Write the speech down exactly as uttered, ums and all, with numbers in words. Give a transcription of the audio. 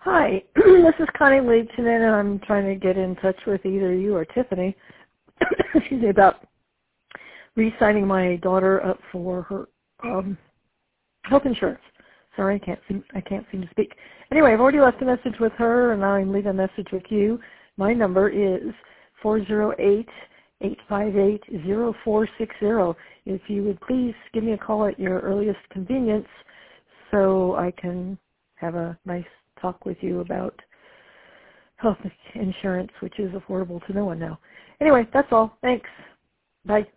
Hi, this is Connie Leibson, and I'm trying to get in touch with either you or Tiffany excuse me, about re-signing my daughter up for her um, health insurance. Sorry, I can't seem I can't seem to speak. Anyway, I've already left a message with her, and now I'm leaving a message with you. My number is four zero eight, eight five eight, zero four six zero. If you would please give me a call at your earliest convenience so I can have a nice talk with you about health insurance, which is affordable to no one now. Anyway, that's all. Thanks. Bye.